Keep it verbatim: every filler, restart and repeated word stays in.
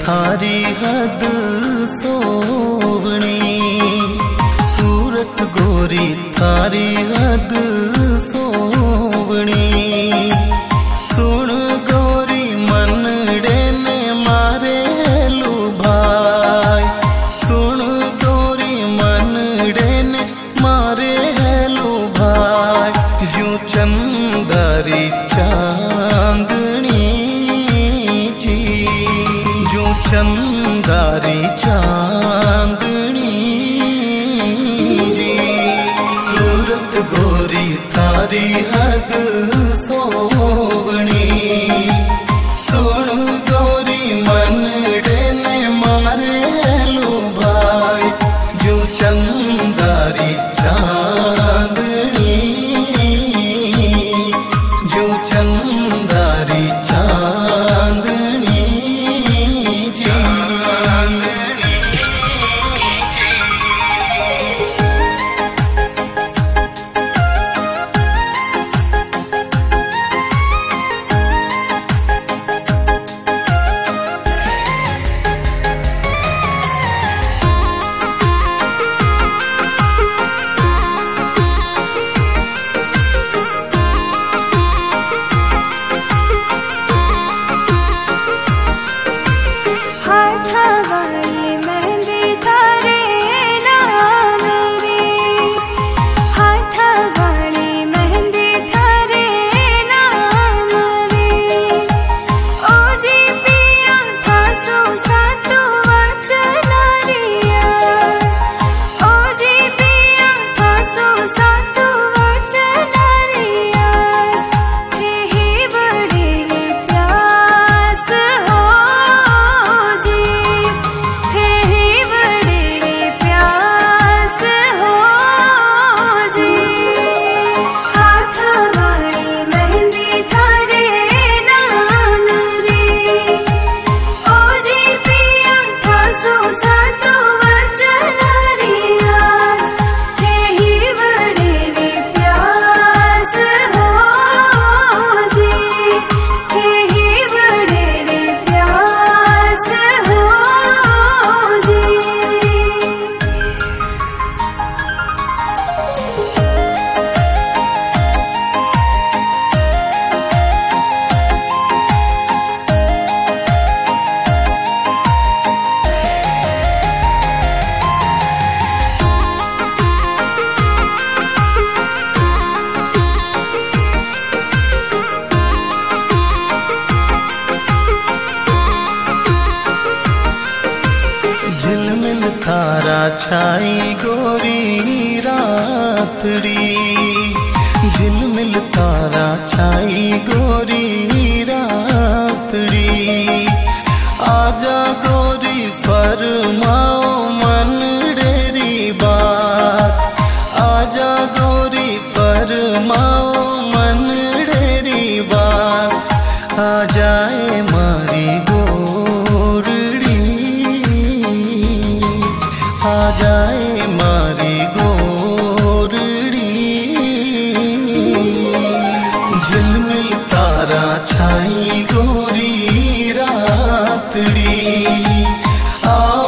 थारी हद सोवणी, सूरत गोरी थारी हद सोवणी। सुन गोरी मनड़े ने मारे लुभाई, सुन गोरी मनड़े ने मारे लुभाई। यूं चंदारी चांदनी जी, यूं चंदारी चांदनी जी। सूरत गोरी थारी हद सोवणी, सुन गोरी मनड़े ने मारे लुभाई। यूं चंदारी चांदनी, यूं चंदारी चांदनी जी। झिलमिल थारा छाई गोरी रातड़ी, झिलमिल तारा छाई गोरी रातड़ी। आजा गोरी फरमाओ मनड़ेरी बात, आजा गोरी फरमाओ मनड़ेरी बात। आ जाए मारी गोरड़ी, आ जाए मारी गोरड़ी। झिलमिल तारा छाई गोरी रातड़ी। आ